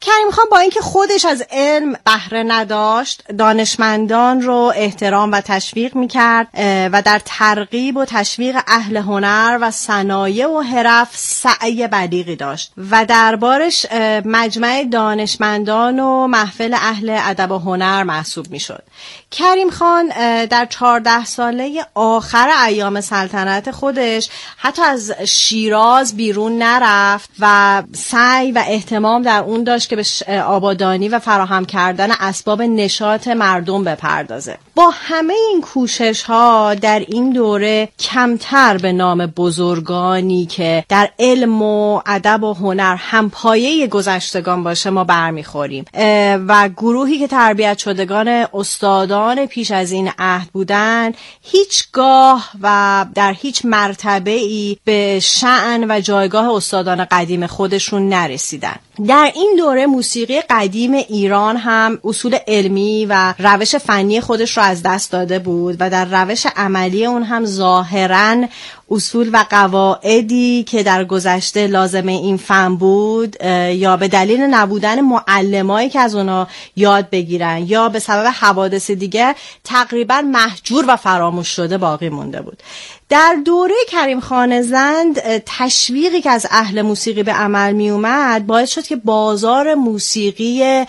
کریم خان با اینکه خودش از علم بهره نداشت، دانشمندان رو احترام و تشویق میکرد و در ترغیب و تشویق اهل هنر و صنایع و حرف سعی بلیغی داشت و دربارش مجمع دانشمندان و محفل اهل ادب و هنر محسوب میشد. کریم خان در 14 ساله آخر ایام سلطنت خودش حتی از شیراز بیرون نرفت و سعی و اهتمام در اون داشت که به آبادانی و فراهم کردن اسباب نشاط مردم بپردازه. با همه این کوشش ها در این دوره کمتر به نام بزرگانی که در علم و ادب و هنر همپایه گذشتگان باشه ما برمیخوریم و گروهی که تربیت شدگان استادان پیش از این عهد بودن هیچگاه و در هیچ مرتبه‌ای به شأن و جایگاه استادان قدیم خودشون نرسیدن. در این دوره موسیقی قدیم ایران هم اصول علمی و روش فنی خودش رو از دست داده بود و در روش عملی اون هم ظاهراً اصول و قواعدی که در گذشته لازمه این فن بود یا به دلیل نبودن معلمایی که از اونا یاد بگیرن یا به سبب حوادث دیگه تقریبا مهجور و فراموش شده باقی مونده بود. در دوره کریم خان زند تشویقی که از اهل موسیقی به عمل می اومد باعث شد که بازار موسیقی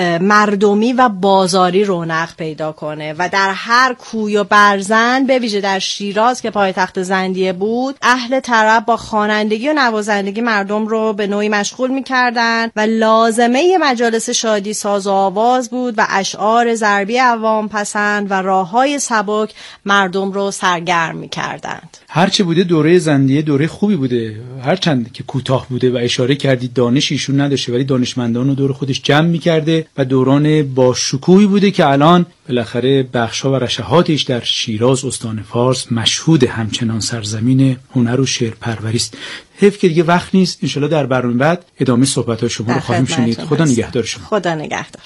مردمی و بازاری رونق پیدا کنه و در هر کوی و برزن به ویژه در شیراز که پایتخت زندیه بود اهل طرب با خوانندگی و نوازندگی مردم رو به نوعی مشغول می‌کردن و لازمه مجالس شادی ساز و آواز بود و اشعار ضربی عوام پسند و راه‌های سبک مردم رو سرگرم می‌کردند. هرچه بوده دوره زندیه دوره خوبی بوده، هرچند که کوتاه بوده و اشاره کردید دانش ایشون نداشته ولی دانشمندان رو دور خودش جمع می‌کرده و دوران با شکوهی بوده که الان بالاخره بخش‌ها و رشحاتش در شیراز استان فارس مشهود، همچنان سرزمین هنر و شعر پروری است. حیف که دیگه وقت نیست، ان شاءالله در برنامه بعد ادامه صحبت‌های شما رو خواهیم شنید. خدا نگهدار شما. خدا نگهدار.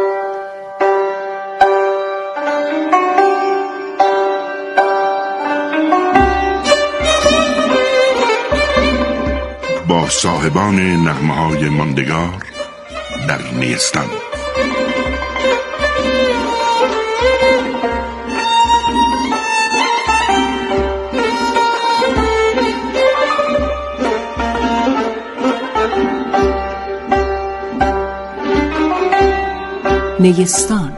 با صاحبان نغمه‌های ماندگار در نیستان. نیستان.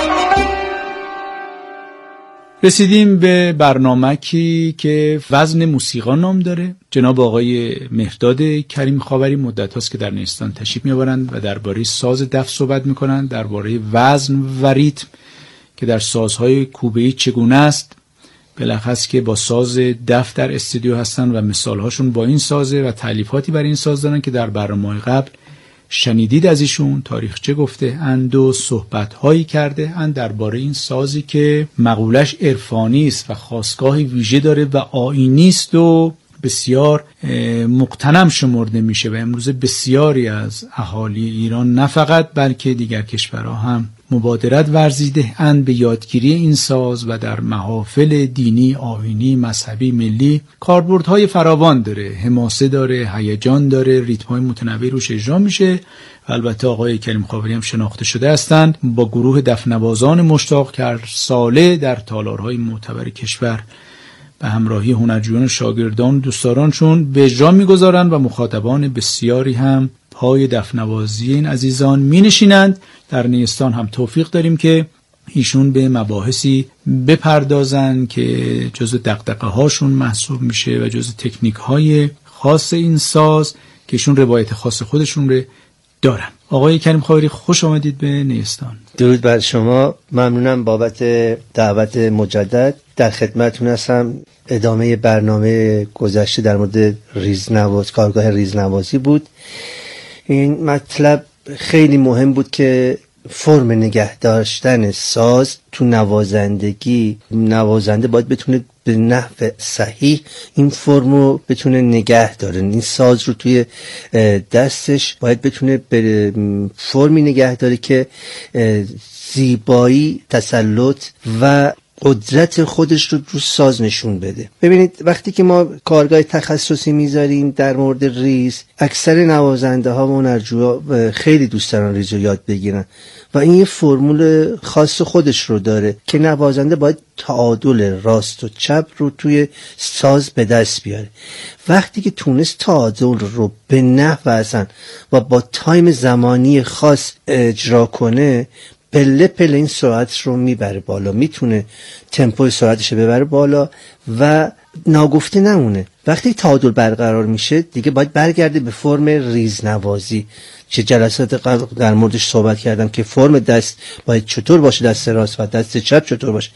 رسیدیم به برنامه‌ای که وزن موسیقا نام داره. جناب آقای مهرداد کریم خاوری مدت هاست که در نیستان تشریف می‌آورند و درباره ساز دف صحبت می‌کنند، درباره وزن و ریتم که در سازهای کوبه‌ای چگونه است، بلخص که با ساز دف در استودیو هستن و مثال‌هاشون با این سازه و تألیفاتی برای این ساز دارن که در برنامه‌های قبل شنیدید از ایشون، تاریخچه گفته اند و صحبت‌هایی کرده اند درباره این سازی که مقولش عرفانی است و خاستگاهی ویژه داره و آیینی است و بسیار مقتنم شمرده میشه و امروز بسیاری از اهالی ایران نه فقط بلکه دیگر کشورها هم مبادرت ورزیده اند به یادگیری این ساز و در محافل دینی، آیینی، مذهبی، ملی کاربردهای فراوان داره، حماسه داره، هیجان داره، ریتم‌های متنوعی روش اجرا میشه و البته آقای کریم خاوری هم شناخته شده هستند با گروه دفنوازان مشتاق کرد ساله در تالارهای معتبر کشور به همراهی هنرجویان و شاگردان و دوستدارانشون به اجرا میگذارند و مخاطبان بسیاری هم پای دفنوازی این عزیزان می نشینند. در نیستان هم توفیق داریم که ایشون به مباحثی بپردازن که جزء دغدغه هاشون محسوب میشه و جزء تکنیک های خاص این ساز که ایشون روایت خاص خودشون رو دارن. آقای کریم خاوری خوش آمدید به نیستان. درود بر شما، ممنونم بابت دعوت مجدد. در خدمتتون هستم. ادامه برنامه گذشته در مورد ریزنواز، کارگاه ریزنوازی بود. این مطلب خیلی مهم بود که فرم نگه داشتن ساز تو نوازندگی، نوازنده باید بتونه به نحو صحیح این فرمو بتونه نگه داره. این ساز رو توی دستش باید بتونه به فرمی نگه داره که زیبایی، تسلط و قدرت خودش رو ساز نشون بده. ببینید وقتی که ما کارگاه تخصصی میذاریم در مورد ریز، اکثر نوازنده ها و هنرجوها خیلی دوست دارن ریز رو یاد بگیرن و این یه فرمول خاص خودش رو داره که نوازنده باید تعادل راست و چپ رو توی ساز به دست بیاره. وقتی که تونست تعادل رو به نحو اصلا و با تایم زمانی خاص اجرا کنه، پله پله این سرعت رو میبره بالا، میتونه تمپوی سرعتش رو ببره بالا و ناگفته نمونه. وقتی تعادل برقرار میشه دیگه باید برگرده به فرم ریزنوازی. چه جلسات قبل در موردش صحبت کردم که فرم دست باید چطور باشه، دست راست و دست چپ چطور باشه.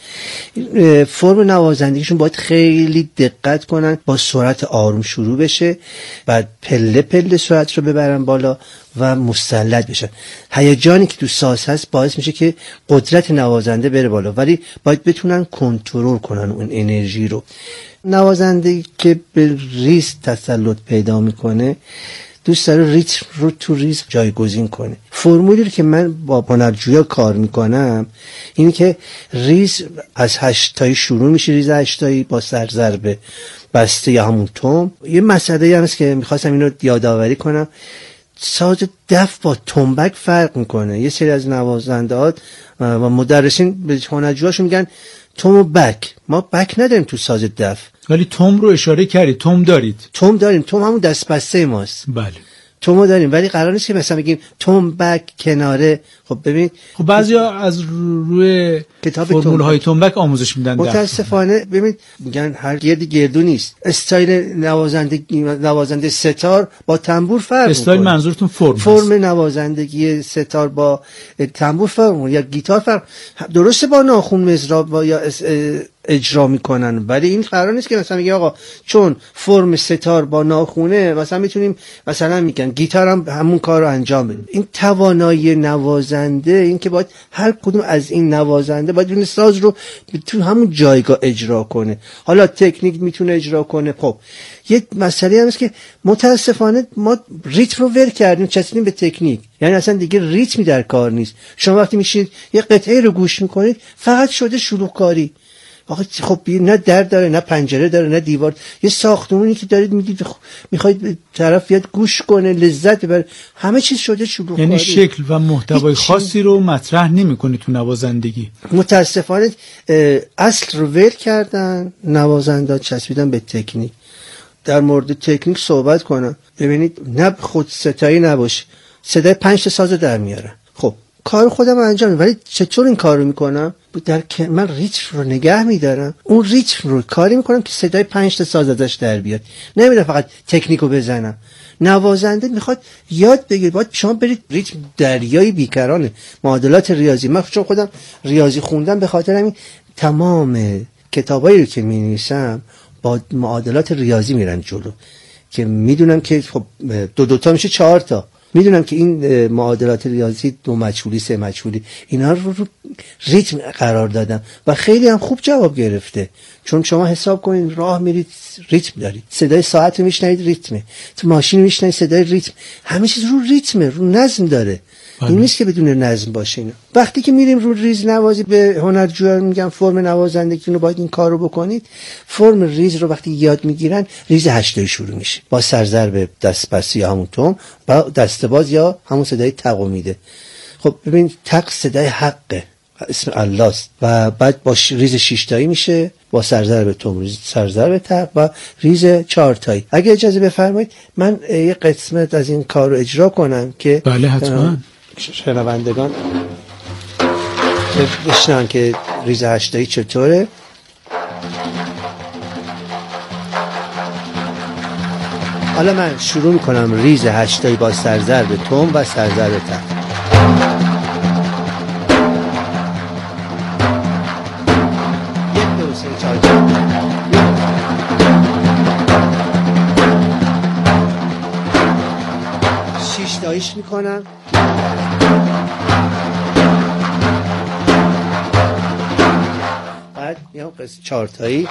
فرم نوازندگیشون باید خیلی دقت کنن، با سرعت آروم شروع بشه، بعد پله پله سرعت رو ببرن بالا و مسلط بشن. هیجانی که تو ساز هست باعث میشه که قدرت نوازنده بره بالا، ولی باید بتونن کنترل کنن اون انرژی رو. نوازنده که به ریز تسلط پیدا میکنه دوست داره ریتم رو تو ریز جایگزین کنه. فرمولی رو که من با هنرجویا کار میکنم اینه که ریز از 8 تایی شروع میشه، ریز 8 تایی با سرضرب بسته یا همون توم. یه مسئله هم هست که میخواستم اینو یادآوری کنم، ساز دف با تنبک فرق میکنه. یه سری از نوازنده‌ها و مدرسین به هنرجوهاشون میگن توم و بک. ما بک نداریم تو ساز دف، ولی توم رو اشاره کردید. توم دارید؟ توم داریم. توم همون دست بسته ماست. بله تومو داریم، ولی قرار نیست که مثلا بگیم توم بک کناره. خب ببین، خب بعضیا از روی فرمول های تومبک آموزش میدن. متاسفانه ببین میگن هر گردو نیست. استایل نوازنده ستار با تنبور فرق. استایل منظورتون فرم نوازندگی ستار با تنبور فرق یا گیتار فرق. درسته با ناخون مزراب یا اجرا میکنن، ولی این قرار نیست که مثلا میگه آقا چون فرم ستار با ناخونه مثلا میتونیم مثلا میگن گیتار هم همون کار رو انجام بده. این توانایی نوازنده، این که باید هر کدوم از این نوازنده باید اون ساز رو تو همون جایگاه اجرا کنه. حالا تکنیک میتونه اجرا کنه. خب یک مسئله هست که متاسفانه ما ریتم رو ور کردیم، چسبیدیم به تکنیک. یعنی اصلا دیگه ریتمی در کار نیست. شما وقتی میشید یه قطعه رو گوش میکنید فقط شده شلوغکاری. آخه خب نه در داره، نه پنجره داره، نه دیوار. یه ساختمونی که دارید میدید میخواید طرف بیاد گوش کنه لذت ببره، همه چیز شده شلوغکاری. یعنی شکل و محتوای خاصی رو مطرح نمی‌کنی تو نوازندگی. متاسفانه اصل رو ول کردن، نوازنده چسبیدن به تکنیک. در مورد تکنیک صحبت کنم. ببینید نه خود ستایی نباشه، صدای 5 ساز در میارن. خب کار خودم انجام میدم، ولی چطور این کارو میکنم؟ من ریتم رو نگه میدارم، اون ریتم رو کاری میکنم که صدای 5 ساز ازش در بیاد. نمیدونم فقط تکنیکو بزنم. نوازنده میخواد یاد بگیره، باید شما برید ریتم دریای بیکرانه، معادلات ریاضی. من چون خودم ریاضی خوندم به خاطر همین تمام کتابایی رو که مینویسم با معادلات ریاضی میرن جلو، که میدونم که خب 2 تا میشه 4 تا. میدونم که این معادلات ریاضی 2 مجهولی 3 مجهولی اینا رو ریتم قرار دادم و خیلی هم خوب جواب گرفته. چون شما حساب کنید راه میرید ریتم دارید، صدای ساعت رو میشنید ریتمه، تو ماشین میشنید صدای ریتم، همه چیز رو ریتمه، رو نظم داره. این نیست که بدون نظم باشه. اینا وقتی که میریم رو ریز نوازی به هنرجویان میگم فرم نوازندگی رو باید این کار رو بکنید. فرم ریز رو وقتی یاد میگیرن ریز 8 تایی شروع میشه با سرضرب دست بسته یا همون توم، با دسته باز یا همون صدای تق میده. خب ببین تق صدای حقه، اسم الله است، و بعد با ریز 6 تایی میشه با سرضرب توم، ریز سرضرب تق و ریز 4 تایی. اگه اجازه بفرمایید من یه قسمت از این کار رو اجرا کنم که بله حتما شنوندگان بشنن که ریز 8 تایی چطوره. حالا من شروع میکنم ریز 8 تایی با سرضرب توم و سرضرب تق. شیشتاییش میکنم، بعد میام قسم 4 تایی،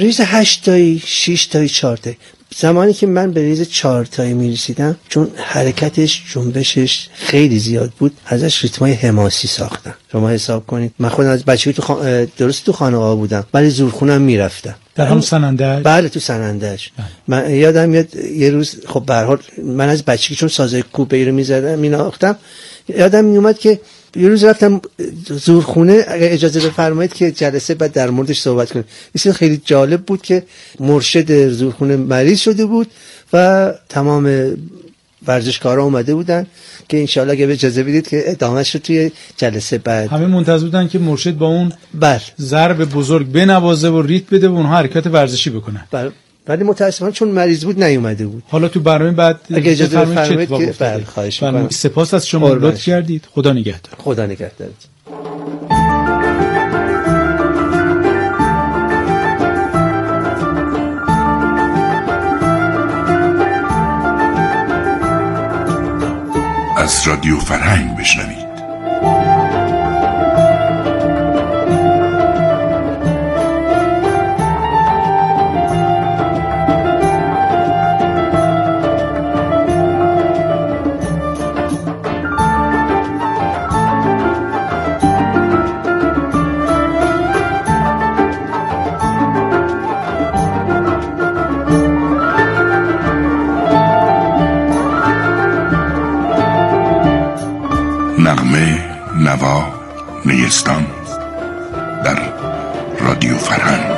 ریز 8 تایی 6 تایی 4 تایی. زمانی که من به ریز 4 تایی میرسیدم، چون حرکتش جنبشش خیلی زیاد بود، ازش ریتمای حماسی ساختم. شما حساب کنید من خودم از بچگی درست تو خانقاه بودم، ولی زورخونم میرفتم. در هم سنندج؟ بله تو سنندج. من یادم میاد یه روز، خب به هر حال من از بچگی چون سازای کوبه رو میزدم میناختم، یادم میومد که یه روز رفتم زورخونه، اگر اجازه بفرمایید که جلسه بعد در موردش صحبت کنیم. این خیلی جالب بود که مرشد زورخونه مریض شده بود و تمام ورزشکارا اومده بودن که انشالله اگه اجازه بدید که ادامهش رو توی جلسه بعد. همه منتظر بودن که مرشد با اون ضرب بزرگ بنوازه و ریت بده و اونها حرکت ورزشی بکنن. ولی متاسفانه چون مریض بود نیومده بود. حالا تو برنامه بعد اگه اجازه بفرمایید که خواهش می‌کنم. سپاس از شما، لطف کردید. خدا نگهدار. خدا نگهدارت. از رادیو فرهنگ بشنوید. نغمه، نوا، نیستان در رادیو فرهنگ.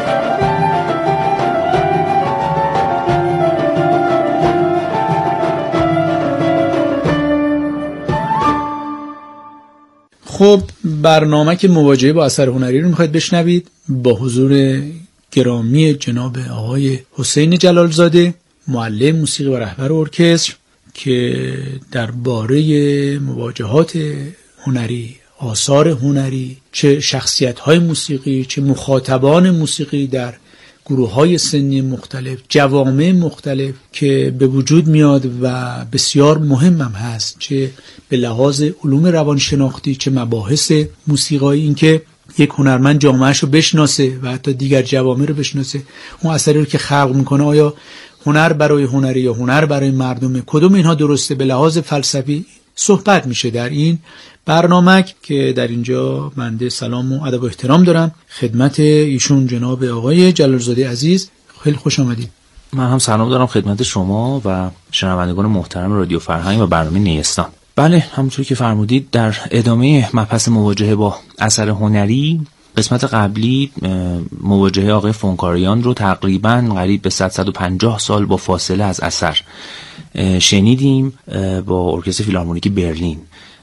خب برنامه که مواجهه با اثر هنری رو میخواید بشنوید، با حضور گرامی جناب آقای حسین جلالزاده، معلم موسیقی و رهبر ارکستر، که درباره مواجهات هنری، آثار هنری، چه شخصیت‌های موسیقی، چه مخاطبان موسیقی در گروه‌های سنی مختلف، جوامع مختلف که به وجود میاد و بسیار مهم هم هست، چه به لحاظ علوم روانشناختی، چه مباحث موسیقایی، اینکه یک هنرمند جامعه‌اش رو بشناسه و حتی دیگر جوامع رو بشناسه، اون اثری رو که خلق میکنه آیا هنر برای هنری یا هنر برای مردمه، کدوم اینها درسته، به لحاظ فلسفی صحبت میشه در این برنامه که در اینجا بنده سلام و ادب و احترام دارم خدمت ایشون جناب آقای جلالزاده عزیز. خیلی خوش آمدید. من هم سلام دارم خدمت شما و شنوندگان محترم رادیو فرهنگ و برنامه نیستان. بله، همونطور که فرمودید در ادامه مبحث مواجهه با اثر هنری، قسمت قبلی مواجهه آقای فونکاریان رو تقریباً قریب به 150 سال با فاصله از اثر شنیدیم با ارکستر فیلارمونیک برلین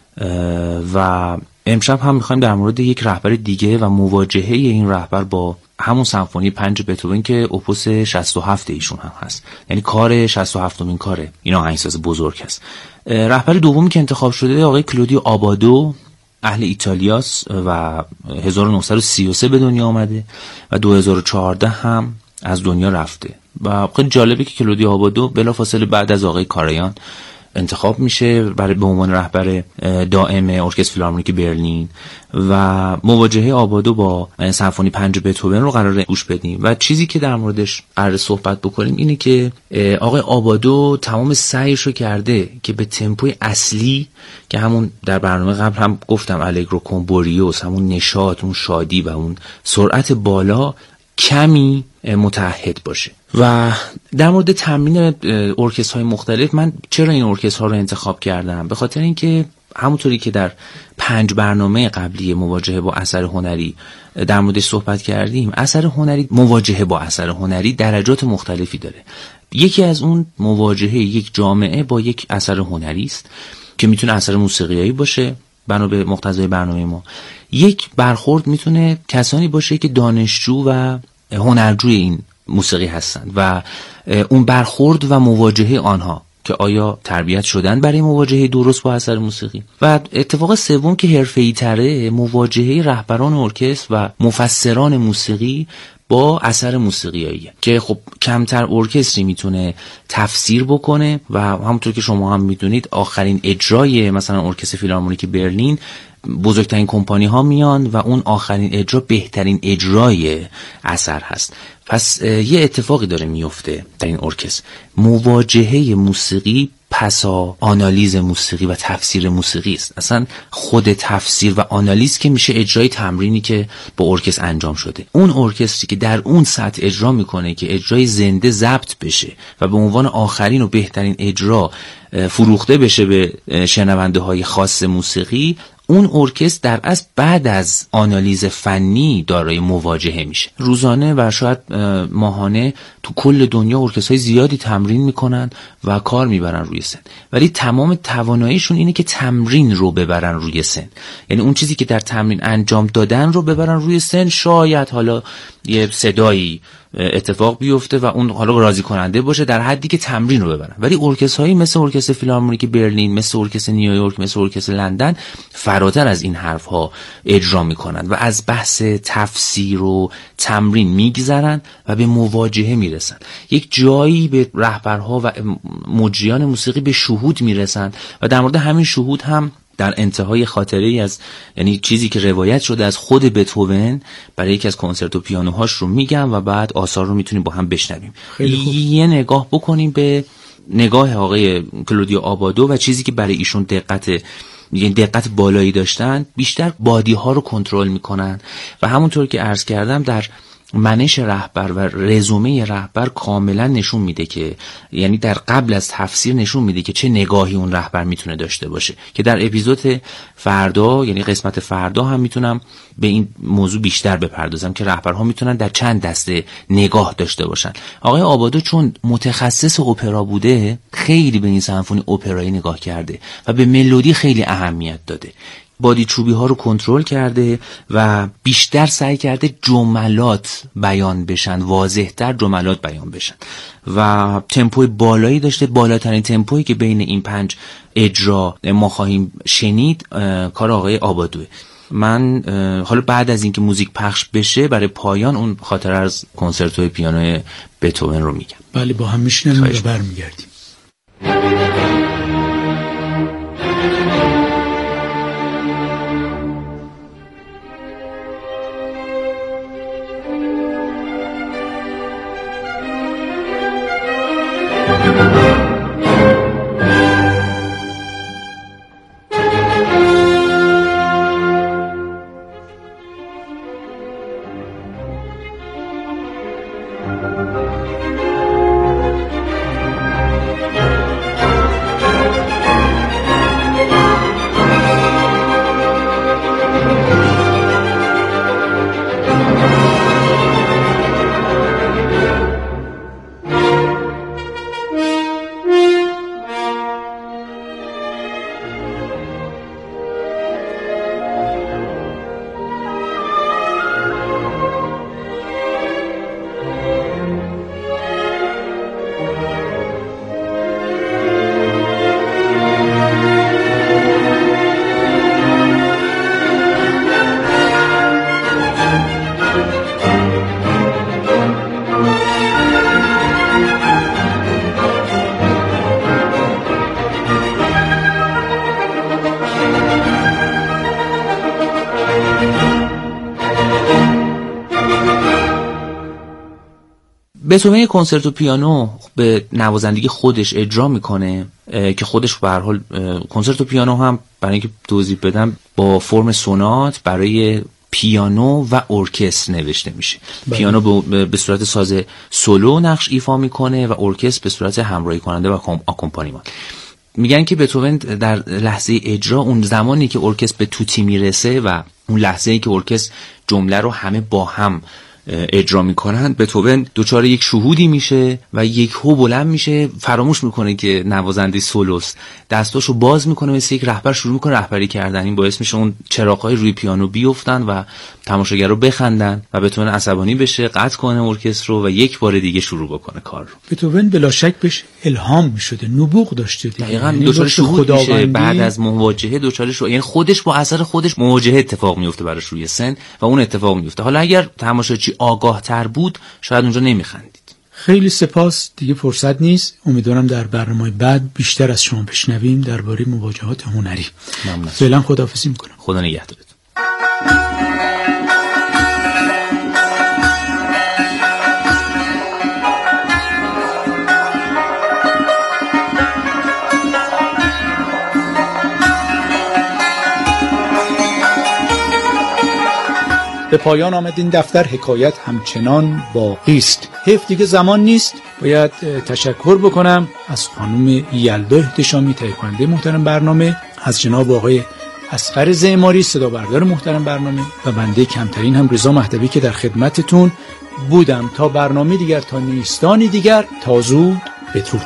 و امشب هم میخوایم در مورد یک رهبر دیگه و مواجهه این رهبر با همون سمفونی 5 بتهوون که اپوس 67 ایشون هم هست، یعنی کار 67مین کاره این آهنگساز بزرگ هست. رهبر دومی که انتخاب شده آقای کلودیو آبادو، اهل ایتالیاس و 1933 به دنیا آمده و 2014 هم از دنیا رفته و خیلی جالبه که کلودیو آبادو بلافاصله بعد از آقای کاریان انتخاب میشه برای به عنوان رهبر دائم ارکستر فیلارمونیک برلین و مواجهه آبادو با سمفونی 5 بتهوون رو قراره گوش بدیم و چیزی که در موردش قراره صحبت بکنیم اینه که آقای آبادو تمام سعیش رو کرده که به تمپوی اصلی که همون در برنامه قبل هم گفتم الگرو کن بوریوس، همون نشاط، اون شادی و اون سرعت بالا کمی متحد باشه. و در مورد تمرین ارکسترهای مختلف، من چرا این ارکسترها رو انتخاب کردم؟ به خاطر اینکه همونطوری که در 5 برنامه قبلی مواجهه با اثر هنری در موردش صحبت کردیم، اثر هنری، مواجهه با اثر هنری درجات مختلفی داره. یکی از اون مواجهه یک جامعه با یک اثر هنری است که میتونه اثر موسیقیایی باشه بنا به مقتضای برنامه ما. یک برخورد میتونه کسانی باشه که دانشجو و هنرجوی این موسیقی هستند و اون برخورد و مواجهه آنها که آیا تربیت شدن برای مواجهه درست با اثر موسیقی. و اتفاق سوم که حرفه‌ای تره، مواجهه رهبران ارکستر و مفسران موسیقی با اثر موسیقیاییه که خب کمتر ارکستری میتونه تفسیر بکنه و همونطور که شما هم میدونید آخرین اجرای مثلا ارکستر فیلارمونیک برلین بزرگترین کمپانی ها میان و اون آخرین اجرا بهترین اجرای اثر هست. پس یه اتفاقی داره میفته در این ارکستر. مواجهه موسیقی پسا آنالیز موسیقی و تفسیر موسیقی است. اصلا خود تفسیر و آنالیز که میشه اجرای تمرینی که با ارکستر انجام شده. اون ارکستری که در اون سطح اجرا میکنه که اجرای زنده ضبط بشه و به عنوان آخرین و بهترین اجرا فروخته بشه به شنونده های خاص موسیقی، اون ارکستر در اصل بعد از آنالیز فنی دارای مواجهه میشه. روزانه و شاید ماهانه تو کل دنیا ارکسترهای زیادی تمرین میکنن و کار میبرن روی سن، ولی تمام تواناییشون اینه که تمرین رو ببرن روی سن. یعنی اون چیزی که در تمرین انجام دادن رو ببرن روی سن. شاید حالا یه صدایی اتفاق بیفته و اون حالا راضی کننده باشه در حدی که تمرین رو ببرن، ولی ارکسترهایی مثل ارکستر فیلارمونیک برلین، مثل ارکستر نیویورک، مثل ارکستر لندن فراتر از این حرفها اجرا میکنن و از بحث تفسیر و تمرین میگذرن و به مواجهه میرسن. یک جایی به رهبرها و مجریان موسیقی به شهود میرسن و در مورد همین شهود هم در انتهای خاطره‌ای از، یعنی چیزی که روایت شده از خود بتهوون برای یکی از کنسرتو پیانوهاش رو میگم و بعد آثار رو میتونیم با هم بشنویم. یه نگاه بکنیم به نگاه آقای کلودیو آبادو و چیزی که برای ایشون دقت بالایی داشتن. بیشتر بادی ها رو کنترل میکنن و همونطور که عرض کردم در منش رهبر و رزومه رهبر کاملا نشون میده که، یعنی در قبل از تفسیر نشون میده که چه نگاهی اون رهبر میتونه داشته باشه، که در اپیزود فردا، یعنی قسمت فردا هم میتونم به این موضوع بیشتر بپردازم که رهبرها میتونن در چند دسته نگاه داشته باشن. آقای آبادو چون متخصص اپرا بوده، خیلی به این سمفونی اپرایی نگاه کرده و به ملودی خیلی اهمیت داده. بادی چوبی ها رو کنترل کرده و بیشتر سعی کرده جملات بیان بشن، واضح‌تر جملات بیان بشن و تمپوی بالایی داشته. بالاترین تمپویی که بین این 5 اجرا ما خواهیم شنید کار آقای آبادوه. من حالا بعد از اینکه موزیک پخش بشه برای پایان اون خاطره از کنسرتوی پیانوی بتهوون رو میگم. بله، با هم میشنیم و برمیگردیم. بتهوون کنسرتو پیانو به نوازندگی خودش اجرا میکنه که خودش به هر حال کنسرتو پیانو هم برای اینکه توضیح بدم با فرم سونات برای پیانو و ارکستر نوشته میشه. پیانو به صورت ساز سولو نقش ایفا میکنه و ارکستر به صورت همراهی کننده و آکومپانیمان. میگن که بتهوون در لحظه اجرا، اون زمانی که ارکستر به توتی میرسه و اون لحظه‌ای که ارکستر جمله رو همه با هم اجرا میکنن، بتهوون دوچار یک شهودی میشه و یک هو بلند میشه، فراموش میکنه که نوازنده سولوست، دستاشو باز میکنه مثل یک رهبر شروع میکنه رهبری کردن. این باعث میشه اون چراغ‌های روی پیانو بیفتن و تماشاگر رو بخندن و بتهوون عصبانی بشه، قطع کنه ارکستر رو و یک بار دیگه شروع بکنه کار رو. بتهوون بلا شک بهش الهام میشده، نبوغ داشته دیگه. دقیقاً دوچار شهود میشه بعد از مواجهه، دوچار شهود، یعنی خودش با اثر خودش مواجهه اتفاق میفته براش روی سن و اون اتفاق میفته. حالا اگر تماشاچی آگاه تر بود شاید اونجا نمیخندید. خیلی سپاس، دیگه فرصت نیست. امیدوارم در برنامه بعد بیشتر از شما بشنویم درباره مواجهات هنری. فعلا خداحافظی میکنم. خدا نگهدارتون. به پایان آمد این دفتر، حکایت همچنان باقی است. حیف دیگه زمان نیست. باید تشکر بکنم از خانم یلدا احتشامی، تهیه کننده محترم برنامه، از جناب آقای اصغر زعماری صدا بردار محترم برنامه، و بنده کمترین هم رضا مهدوی که در خدمتتون بودم. تا برنامه دیگر، تا نیستانی دیگر، تا زود، بدرود.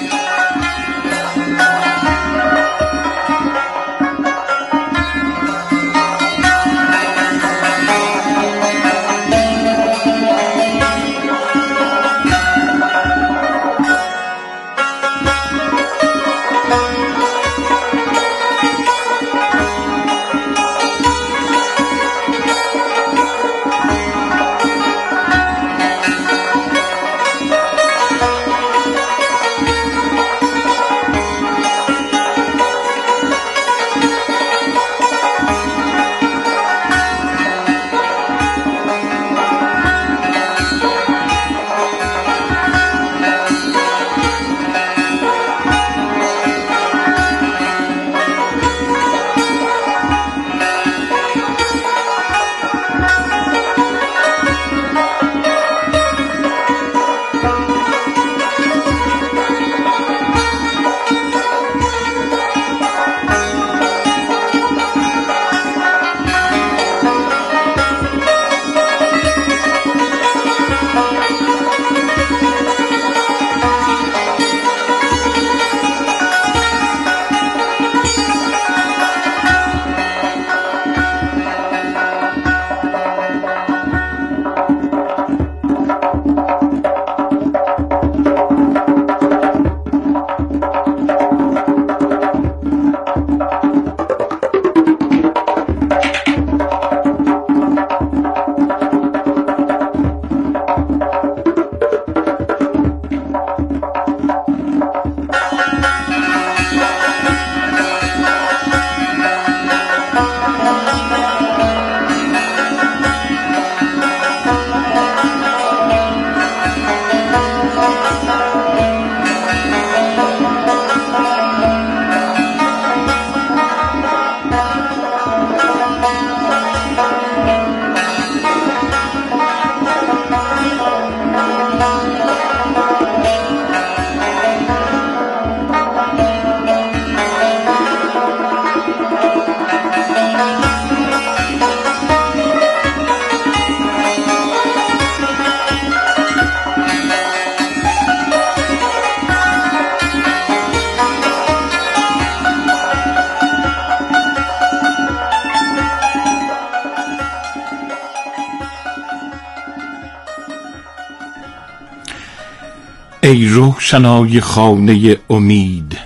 ای روشنای خانه امید،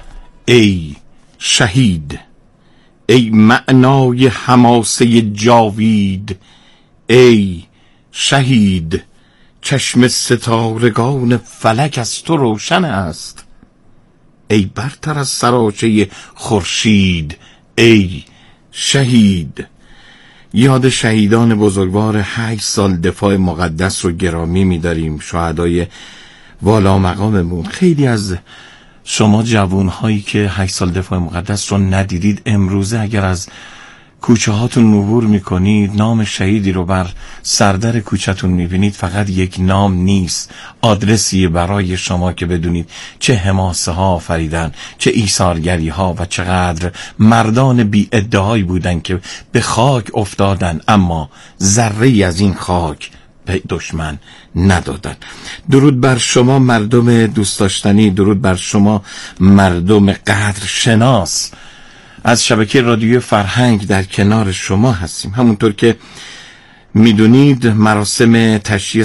ای شهید، ای معنای حماسه جاوید، ای شهید. چشم ستارگان فلک از تو روشن است، ای برتر از سراچه خورشید، ای شهید. یاد شهیدان بزرگوار 8 سال دفاع مقدس رو گرامی می‌داریم، شهدای والا مقاممون. خیلی از شما جوانهایی که 8 سال دفاع مقدس رو ندیدید، امروزه اگر از کوچه هاتون مرور میکنید، نام شهیدی رو بر سردر کوچه‌تون میبینید، فقط یک نام نیست، آدرسیه برای شما که بدونید چه حماسه ها آفریدن، چه ایثارگری ها و چقدر مردان بی ادعایی بودن که به خاک افتادن، اما ذره‌ای از این خاک به دشمن ندادن. درود بر شما مردم دوست داشتنی، درود بر شما مردم قدر شناس. از شبکه رادیو فرهنگ در کنار شما هستیم. همونطور که میدونید مراسم تشییع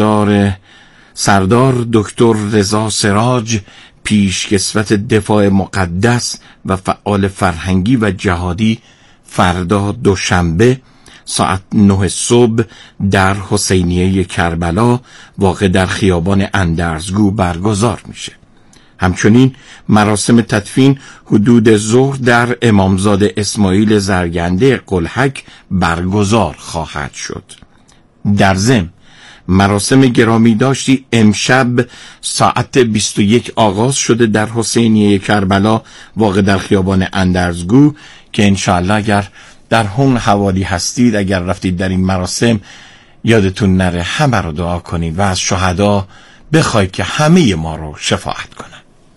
سردار دکتر رضا سراج، پیشکسوت دفاع مقدس و فعال فرهنگی و جهادی، فردا دوشنبه ساعت 9 صبح در حسینیه کربلا واقع در خیابان اندرزگو برگزار میشه. همچنین مراسم تدفین حدود ظهر در امامزاده اسماعیل زرگنده قلهک برگزار خواهد شد. در ضمن مراسم گرامی داشتی امشب ساعت 21 آغاز شده در حسینیه کربلا واقع در خیابان اندرزگو که انشاءالله اگر در هم حوالی هستید، اگر رفتید در این مراسم، یادتون نره همه رو دعا کنید و از شهدا بخواید که همه ما رو شفاعت کنن.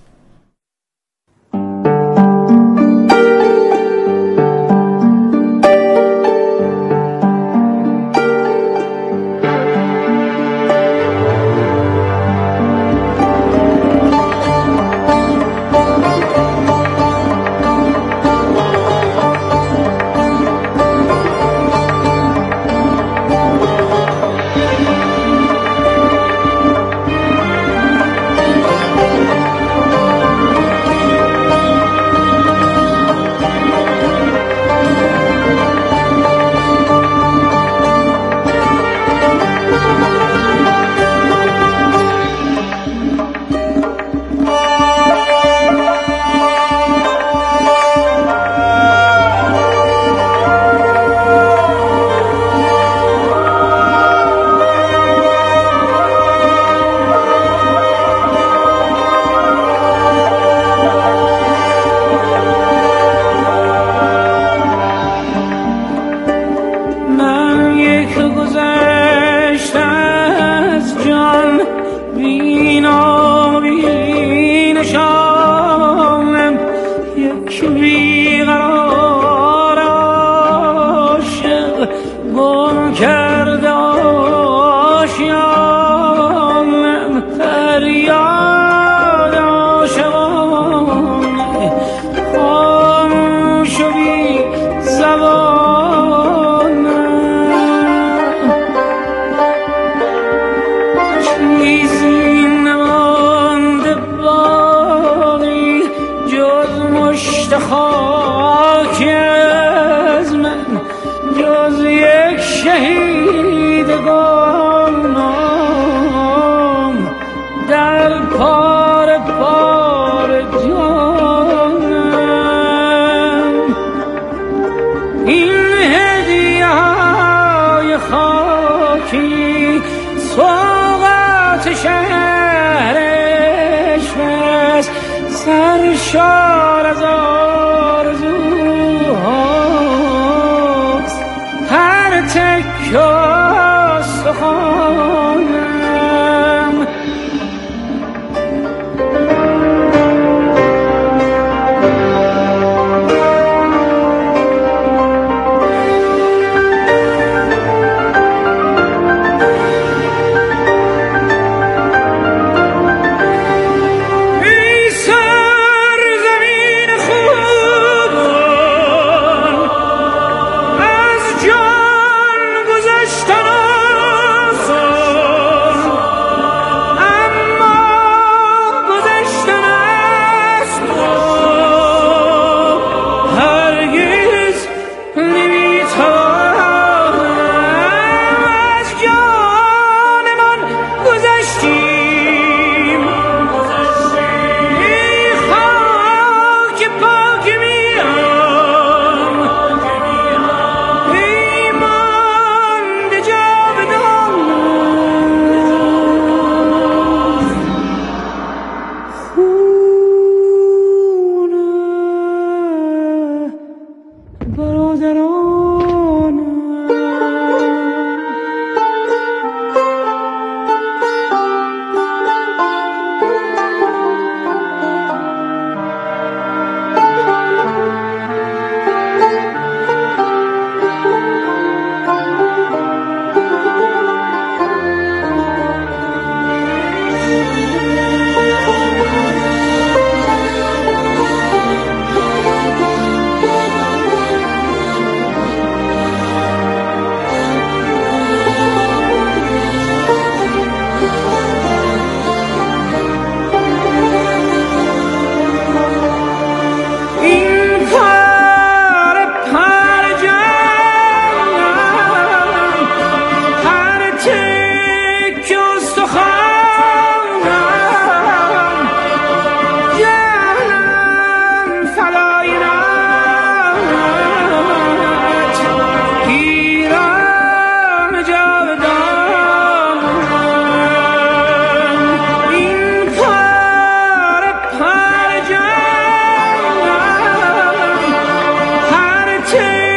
سرشار از آرزوهاست هر تکه استخوانم. برادران